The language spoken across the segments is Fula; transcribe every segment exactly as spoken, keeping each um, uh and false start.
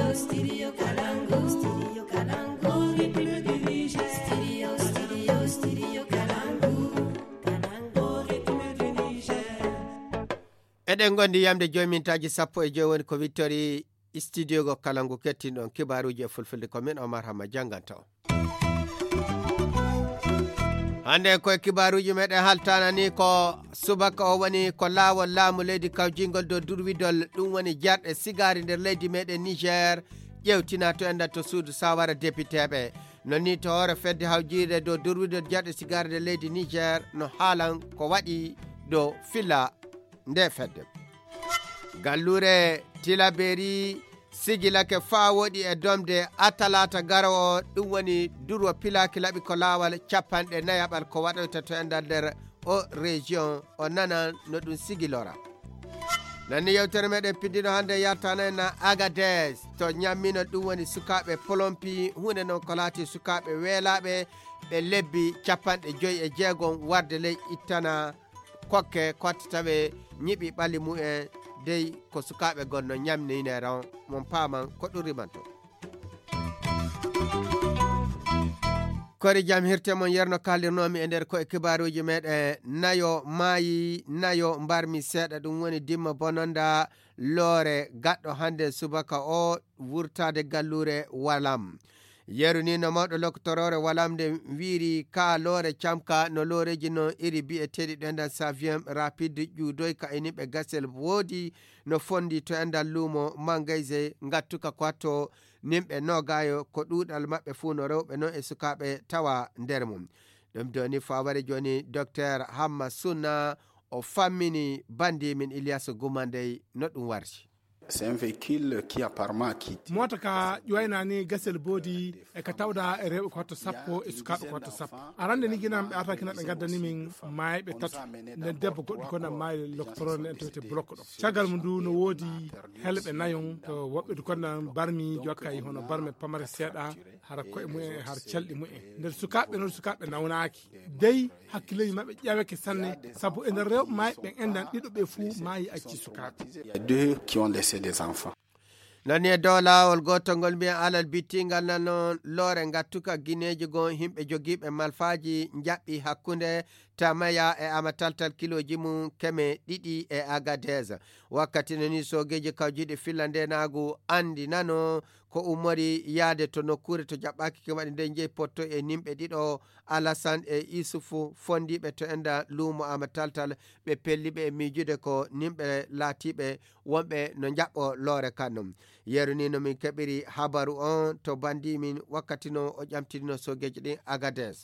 Studio, studio Kalangu, studio Kalangu, rythme du Niger. Studio, studio, studio Kalangu, Kalangu, rythme du Niger. Eden gondi yamde jomintaji sappo e joyi woni ko Victory studio go Kalangu kettinon kibaruji e fulfulde ko min Omar Hama janganta o. Hande ko kibaruji meɗen haltana ni ko subaka o woni ko laawol laamu leydi kawjingol do durwidol ɗum woni jarɗe sigari nder leydi meɗen Niger ƴewtina to enda to suudu sawara députéɓe nonni to hoore fedde hawjire do durwidol jarɗe sigari nder leydi Niger no haalan ko waɗi do filla nde fedde gallure Tilaberi sigilake faa woɗi e domde atalata garawo ɗum woni durwo pilaki laɓi ko laawal capanɗe nayaɓal ko waɗoyta to endal nder o région o nana no ɗum sigilora nanni yewtere meɗen pindino hannde yartana na Agadez to ñammino ɗum woni sukaɓe polompi hunde noon ko laati sukaɓe weelaɓe ɓe lebbi capanɗe joyi e jeegom warde ley ittana kokke kottataɓe ñiɓi ɓalli mu'en dey ko sukaɓe gonno ñamnine ran mon paaman ko ɗuriman to kori jam hirte mon yerno kalirnomi e nder koye kibaruji meɗen nayo maayi nayo mbarmi seeɗa ɗum woni dimma bononda loore gaɗɗo hande subaka o wurtade gallure walam yeru ni no mawɗo lokotorore walamde wiiri ka loore camka no looreji no iri bi'eteɗi ɗo endan saviem rapide ƴuudoy ka eniɓe gasel woodi no fondi to endal luumo mangayse ngattuka ko hatto nimɓe nogayo ko ɗuuɗal maɓɓe fuu no rewɓe noon e sukaɓe tawa nder mum ɗum doni faware joni docteur Hamma Sunna o fammini bandi min Ilias Gumandey no ɗum warti. C'est un véhicule qui apparemment quitte. Mota ka ƴoyna ni gasel boodi e ka tawda e rewɓe ko hatto sappo e sukaɓe ko hatto sappo arande ni ginam ɓe arta kina ɓe gaddani min mayɓe tatu nden debbo goɗɗo kono maayi lokotorone en towete bloc ɗo caggal mum ndu no woodi helɓe nayon to woɓɓe du kono barmi jokka e hono barme pamare seeɗa hara koye mumen har calɗi mumen nder sukaɓe noon sukaɓe nawnaki dey hakkileji mabɓe ƴeweke sanne saabu e nder rewɓe mayɓe endan ɗiɗo ɓe fuu maayi acci sukaɓe. Il y a deux qui ont laissé des enfants. nani e dow laawol gotol ngol mbiyen alal bittingal nan noon loore ngattuka guineji gon himɓe jogiiɓe malfaji jaɓɓi hakkunde tamaya e amataltal kiloji mum keme ɗiɗi e Agadez wakkati nani sogeji kawjiɗe finlande naagu andi nano ko ummori yaade to nokkure to jaɓɓaki ke waɗi nde jeyi potto e nimɓe ɗiɗo Alassane e Isufu fondiɓe to enda luumo amataltal ɓe pelliɓe e miijude ko nimɓe laatiɓe wonɓe no jaɓɓo loore kannum yeru ni no min keɓiri habaru on to bandi min wakkati no o ƴamtidino sogeji ɗin Agadez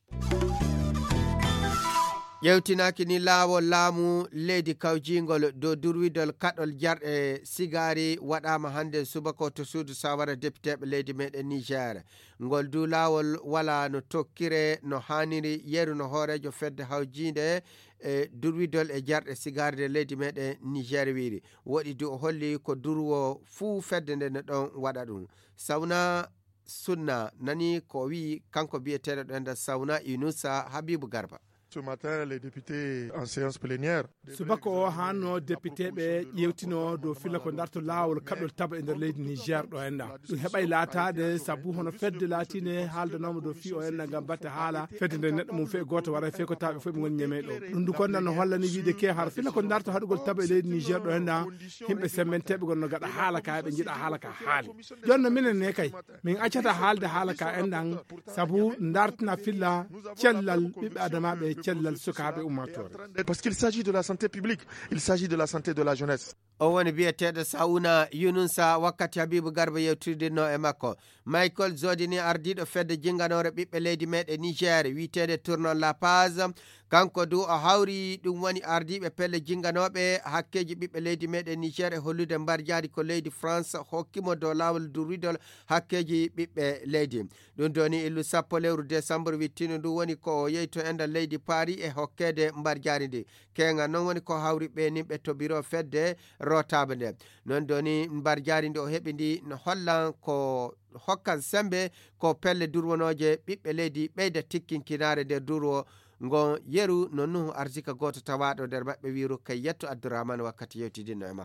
ƴewtinaki ni laawol laamu leydi kawjingol dow durwidol kaɗol jarɗe sigari waɗama hande subako to suudu sawara députéɓe leydi meɗen Niger ngol du laawol wala no tokkire no haniri yeru no hoorejo fedde hawjinde e durwidol e jarɗe sigari de leydi meɗen Niger wiiri woɗi du o holli ko durwo fuu fedde nde no ɗon waɗa ɗum Sawna Sunna nani ko wi kanko biyeteɗo ɗo enda Sawna Yunusa Habibou Garba. Ce matin, les députés en séance plénière. subaka o hanno député ɓe ƴewtino dow filla ko darto laawol kaɓɗol taba e nder leydi Niger ɗo henna ɗum heɓay laatade saabu hono fedde laatine haaldanoma dow fi o henna gam batte haala fedde nde neɗɗo mum fe goto waɗa fe ko taɓe fof ɓe goni ñeme ɗo ɗum du konnan no hollani wiide ke har filla ko darto haɗugol taba e leydi Niger ɗo henna himɓe semmenteɓe gonno gaɗa haala ka ɓe jiiɗa haala ka haali jonno minen ne kay min accata haalde haala ka enɗan saabu dartina filla cellal ɓiɓɓe adamaɓe cellal sukaɓe ummatore parce qu'il s'agit de la santé publique, il s'agit de la santé de la jeunesse. o woni biyeteɗo Sawna Yunusa wakkati Habibou Garba yewtirdinno e makko Michael Zodini ardiɗo fedde jinganore ɓiɓɓe leydi meɗe Niger witede Tournon La Paz kanko du o hawri ɗum woni ardiɓe pelle jinganoɓe hakkeji ɓiɓɓe leydi meɗe Niger e hollude mbar jaadi ko leydi France hokkimo dow lawol durridol hakkeji ɓiɓɓe leydi ɗum doni illu sappo lewru décembre wittino ndu woni ko yeyi to endal leydi Paris e hokkede mbar jaari ndi kenga noon woni ko hawri ɓe nimɓe to biro fedde rotaɓe nde non doni mbar jaari ndi o heɓi ndi no hollan ko hokkan sembe ko pelle durwonoje ɓiɓɓe leydi ɓeyda tikkinkinare nder durwo ngon yeru no nuhu arsika goto tawaɗo nder maɓɓe wiru kay yetto Abdourahmane wakkati yewtidinno e makko.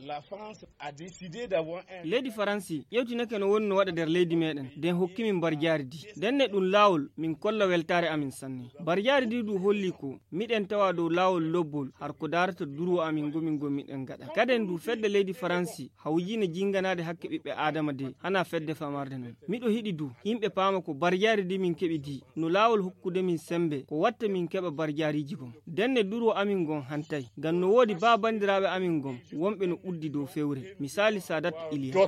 leydi faransi ƴewtinake no woni no waɗa nder leydi meɗen nden hokkimin barjaari di nden ne ɗum laawol min kolla weltare amin sanne barjaari ndi ɗum holli ko miɗen tawa dow laawol lobbol har ko darata durwo amin gomin gomiɗen gaɗa kaden du fedde leydi faransi hawjine jinganade hakke ɓiɓɓe adama de hana fedde famarde non miɗo hiɗi du yimɓe paama ko barjaari di min keɓi di no laawol hokkude min sembe ko watta min keɓa barjaariji gon nden ne durwo amin gon hantay ngam no woodi ba bandiraɓe amin gon wonɓe no uddi dow fewre misali sadat iliya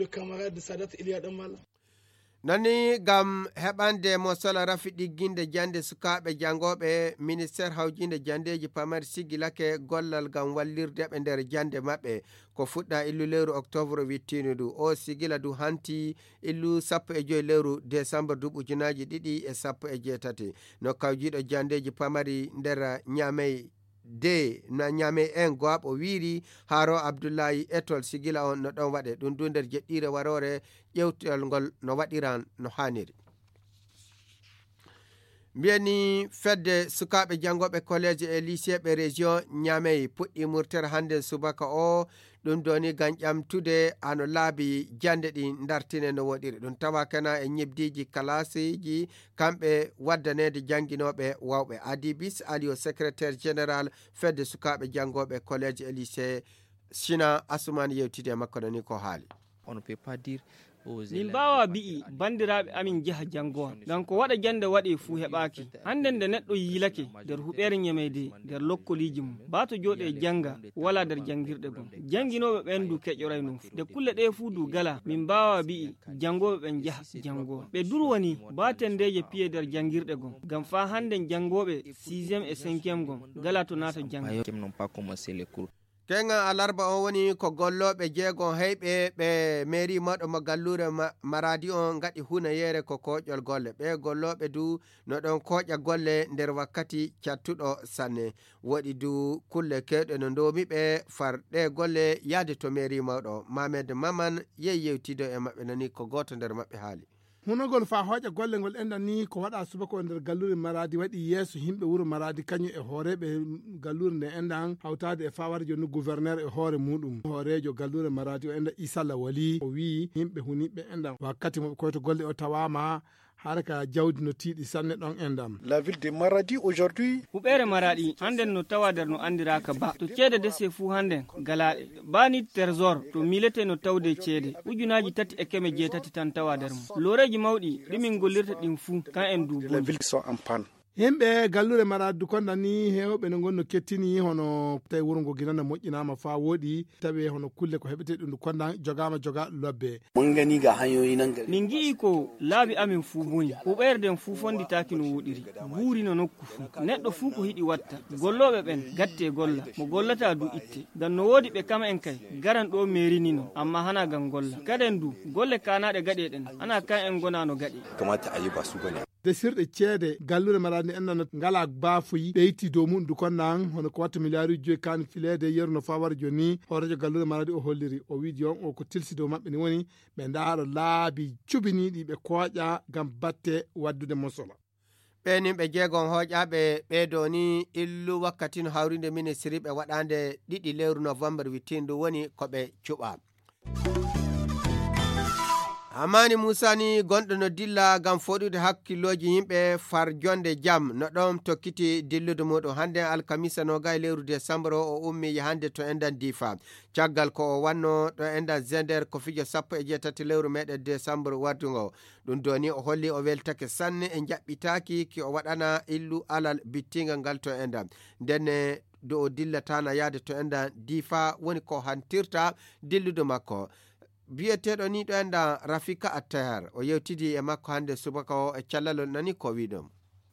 nani gam heɓande mo sola rafi ɗigginde jande sukaɓe jangoɓe ministére hawjinde jandeji pamari sigilake gollal gam wallirdeɓe nder jande mabɓe ko fuɗɗa illu lewru octobre wittino du o sigila du hanti illu sappo e joyi lewru décembre duuɓi ujunaji ɗiɗi e sappo e jeetati no kawjiɗo jandeji pamari nder ñamey de na ñame en goaɓo wiiri haro abdoullahi etol sigila on no ɗon waɗe ɗum du nder jeɗɗire warore ƴewtol ngol no waɗiran no haniri mbiyani fedde sukaɓe jangoɓe collége e lycée ɓe région ñamey puɗɗi murtere hande subaka o ɗum doni gam ƴamtude hano laabi jande ɗi dartine no woɗiri ɗum tawa kana e ñibdiji kalasiji kamɓe waddanede jangguinoɓe wawɓe adibis alio secrétaire général fedde sukaɓe jangoɓe collége e lycée sina asumani yewtide makko noni ko haali on ne peut pas dire min mbawa bi'i bandiraɓe amin jaha jangowa ngam ko waɗa jande waɗe fuu heɓaki hande nde neɗɗo yiilake nder huɓere ñemeyde nder lokkoliji mum bato jooɗe janga wala nder jangirɗe gon janguinoɓe ɓen du keƴoray non nde kulle ɗe fuu du gala min mbawa bi'i jangoɓe ɓen jaha jangowa ɓe durwani batendeje piye nder jangirɗe gon ngam fa hande jangoɓe sixiéme et cinquiéme gon gala to nata janga kenga alarba on woni ko golloɓe jeegon heyɓe ɓe mairie maɗo mo gallure maradi on gaɗi hunayere ko koƴol golle ɓe golloɓe du no ɗon koƴa golle nder wakkati cattuɗo sanne woɗi du kulle kewɗe no domiɓe farɗe golle yaade to mairie mawɗo mamed maman yeyi yewtido e maɓɓe nani ko goto nder maɓɓe haali hunogol fa hoƴa golle ngol enɗan ni ko waɗa subaka o nder gallure maradi waɗi yesso yimɓe wuuro maradi kañum e hooreɓe gallure nde enɗan hawtade e fawade joni gouverneur e hoore muɗum hoorejo gallure maradi o enɗa isalla wali o wi yimɓe huniɓe enɗan wakkati moɓe koyto golle o tawama harka jawdi no tiiɗi sanne ɗon endam la ville de Maradi aujourd'hui huɓere Maradi handen no tawa nder no andiraka ba to ceede dese fuu handen galaɗe bani trésor to milete no tawde ceede ujunaji tati e keme jeetati tan tawa nder mo loreji mawɗi ɗimin gollirta ɗin fuu kan en du les villes sont en panne yimɓe gallure maradu konda ni hewɓe no gonno kettini hono tawi wuro ngo ginana moƴƴinama fa woɗi tawi hono kulle ko heɓete ɗum konda jogama joga lobbe mon gani ga hanyoyi nan gari min gi'i ko laabi amin fuu boni huɓerden fuu fonditaki no woɗiri guuri no nokku fuu neɗɗo fuu ko hiɗi watta golloɓe ɓen gatte golla mo gollata du itte ngam no woodi ɓe kama en kay garan ɗo mairinino amma hana gam golla kaden du golle kanaɗe gaɗeɗen ana kan en gona no gaɗe kamata a yi ba su bane desirɗe ceede gallude maradi enɗan ngala baafuyi ɓeyti dow mum du konnan hono ko watta milliard joyi kan filede yeru no fawara joni horejo gallude maradi o holliri o wiidi on o ko tilsi dow maɓɓe ni woni ɓe ndaaro laabi cubiniɗi ɓe kooƴa gam batte waddude mosola ɓenin ɓe jeegon hoƴaɓe ɓeeɗo ni illu wakkati no hawride ministre ɓe waɗande ɗiɗi lewru novembre wittindu woni koɓe cuɓa hamani moussa ni gonɗo no dilla gam foɗude hakkilloji yimɓe far jonde jaam no ɗon tokkiti dillude muɗum hande alkamisa no gay lewru décembre o ummi yahande to endan difa caggal ko o wanno ɗo endan zender ko fijo sappo e jeetati lewru meɗen décembre waddugo ɗum doni o holli o weltake sanne e jaɓɓitaki ki o waɗana illu alal bittingal ngal to endan ndenne do o dillatana yaade to endan difa woni ko hantirta dillude makko biyeteɗo ni ɗo enda rafika attahar o yewtidi e makko hande subaka o e callalol nani ko wiɗum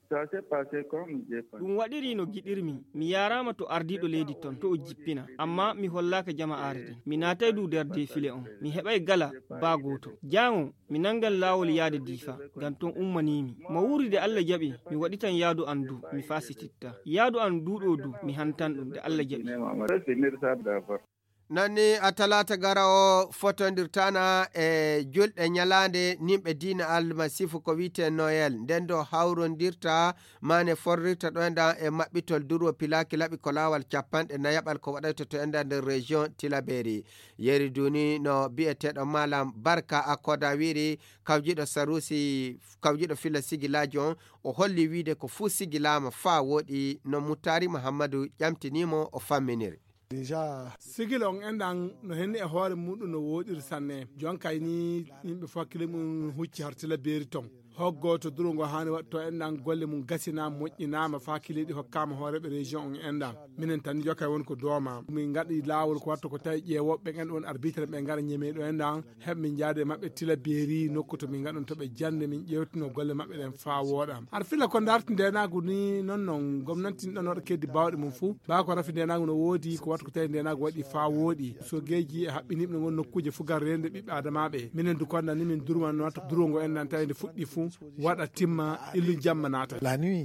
ɗum waɗiri no giɗirmi mi yarama to ardiɗo leydi ton to o jippina amma mi hollaka jama'are den mi natay du nder defile on mi heɓay gala ba goto jango mi nangan lawol yaade difa ngam ton ummanimi mo wuride Allah jaɓi mi waɗitan yaadu an du mi fasititta yaadu an duɗo du mi hantan ɗum de Allah jaɓi nanni a talata gara o fotondirtana e julɗe ñalande nimɓe diina almasifu ko wiyete noel nden do hawrondirta mane forrirta ɗo enda e maɓɓitol durwo pilaki laɓi ko lawal capanɗe nayaɓal ko waɗayta to enda nder région tilaberi yeri duni no bi'eteɗo malam barka akkoda wiri kawjiɗo sarusi kawjiɗo filla sigilaji on o holli wiide ko fuu sigilama fa woɗi no muttari mahamadou ƴamtinimo o famminiri déjà sigil on endan no henni e hoore muɗum no woɗiri sanne jonkay ni yimɓe fo hakkille mum hucci hartila beeri ton hoggo to duro ngo hani waɗto endan golle mum gasina moƴƴinama fa kiliɗi hokkama hooreɓe région on endan minen tan jokay won ko dooma min gaɗi lawol ko watta ko tawi ƴeewoɓe en ɗon arbitre ɓe gara ñeme ɗo endan heɓ min jaade mabɓe tila beeri nokku to min gaɗon toɓe jande min ƴewtino golle mabɓe ɗen fa woɗa har filla ko darti ndenagu ni non non gomnati ɗon waɗa keddi bawɗe mum fou ba ko rafi ndenagu no woodi ko watta ko tawi ndenagu waɗi fa wooɗi so geji e haɓɓiniɓe gon nokkuje fou gar rende ɓiɓɓe adamaɓe minen du konda ni min durman no watta duro ngo endan tawi nde fuɗɗi fou waɗa timma illu jamma naata la nuit.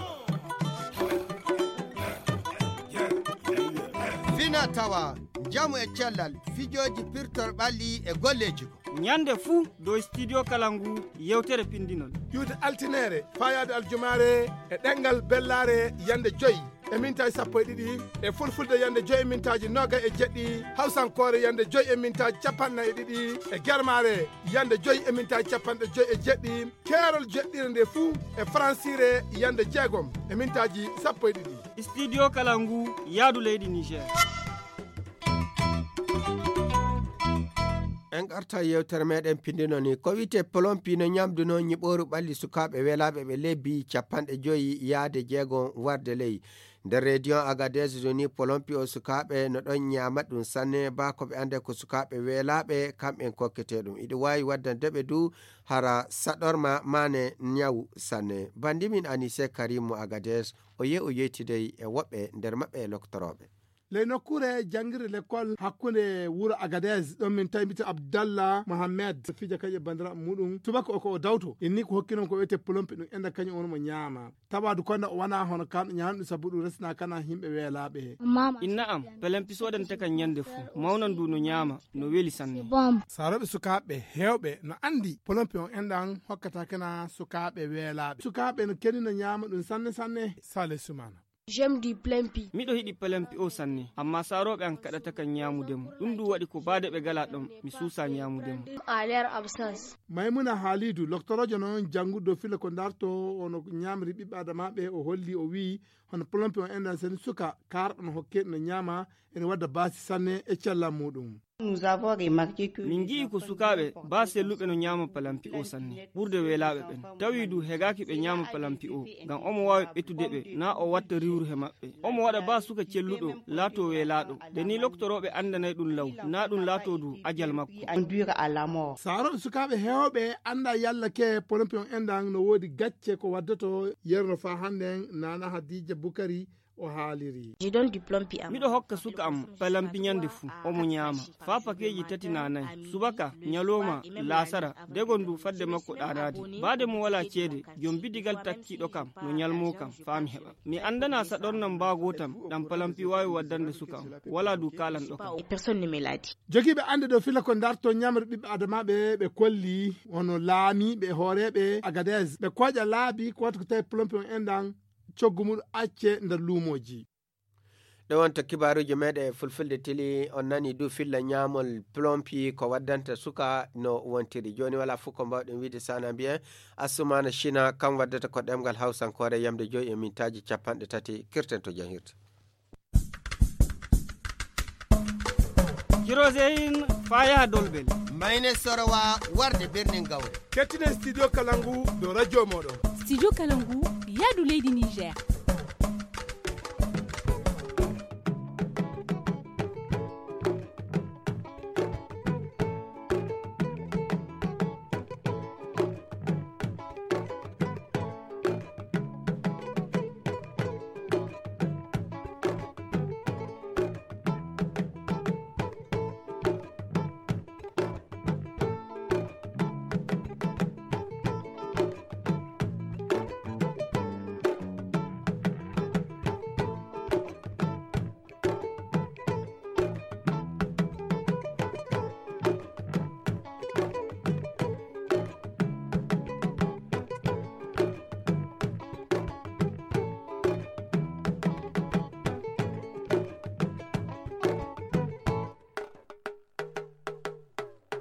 fina tawa jamu e cellal fijoji pirtor ɓalli e golleji ko ñande fuu dow studio kalangu yewtere pindinol yuude altinere fayade aljumare e ɗengal bellare yande joyyi e mintaji sappo e ɗiɗi e fulfulde yande joyi e mintaji noga e jeɗɗi hawsankore yande joyi e mintaji capanɗe e ɗiɗi e guermare yande joyi e mintaji capanɗe joyi e jeɗɗi keerol jeɗɗire nde fuu e francire yande jeegom e mintaji sappo e ɗiɗi studio kalangu yaadu leydi niger en garta yewtere meɗen pindino ni ko wiyete plompi no ñamduno ñiɓoru ɓalli sukaɓe welaɓe ɓe lebbi capanɗe joyi yaade jeegon warde ley nder région agadez joni plompi o sukaɓe no ɗon ñama ɗum sanne ba koɓe ande ko sukaɓe welaɓe kamɓen kokkete ɗum iɗi wawi waddandeɓe du hara saɗorma mane ñaw sanne bandimin anise karimu agadez o ye o yeytidey e woɓɓe nder maɓɓe e loktoroɓe le nokkure jangirde l'école hakkunde wuro agadez ɗon min tawi mbite abdallah mohammed fija kañum bandiraɓe muɗum tubaka o ko o dawto inni ko hokkinon ko wiyete plompi ɗum enda kañum on mo ñaama tabadu konda o wana hono kamɗo ñamɗum saabu ɗum resna kana himɓe weelaɓe inna am pelempi soɗante kan ñande fou mawnan du no ñaama no weeli sanne saroɓe sukaɓe hewɓe no andi plompi on endan hokkata kana sukaɓe weelaɓe sukaɓe no keni no ñaama ɗum sanne sanne sale sumana j'aime du plempi miɗo hiɗi pelempi o sanne amma saroɓe an kaɗata kan ñamudemo ɗum du waɗi ko baade ɓe gala ɗon mi suusa ñamudemo à leur absence maymuna haalidou loctorojo noon janggudo fila ko darto ono ñamri ɓiɓɓe adamaɓe o holli o wi hono plompi on endan sen suka karɗo no hokkeɗo no ñama ene wadda baasi sanne e callam muɗum nous avons remarqué que min jii ko sukaɓe ba selluɓe no ñama palampi o sanne ɓurde welaɓe ɓen tawi du hegaki ɓe ñama palampi o ngam omo wawi ɓettude ɓe na o watta riwru he maɓɓe omo waɗa ba suka celluɗo laato welaɗo de ni loktoroɓe andanay ɗum law na ɗum laato du ajal makko induire à la mort saroɓe sukaɓe hewɓe anda yalla ke polompi on endan no woodi gacce ko waddato yerno fa handen nana hadija boukari o haaliri je donne du plompi am miɗo hokka suka am palampi ñande fuu omo ñaama fa pakeji tati nanayi subaka ñaloma lasara degon du fadde makko ɗanade baade mo wala ceede jom bidigal takkiɗo kam no ñalmo kam faami heɓa mi andana saɗornam mbago tam ɗam palampi wawi waddande suka am wala du kalanɗo kam personne ne me l'a dit jogiiɓe ande ɗo fila ko darto ñamre ɓiɓɓe adamaɓe ɓe kolli wono laamiɓe hooreɓe agadez ɓe koƴa laabi ko watta ko tawi plompi on endan coggu mum acce nder luumoji ɗo wonta kibaruji meɗe fulfulde tili on nani du filla ñamol plompi ko waddanta suka no wontiri joni wala fof ko mbawɗen wiide sana mbiyen assumana china kam waddata ko ɗemgal hawsankore yamde joyi e mintaji capanɗe tati kirten to jahirde kiroseyin faya dolbel mayne sorowa warde birnin gawre kettinen studio kalangu do radio moɗon studio kalangu yaadu leydi niger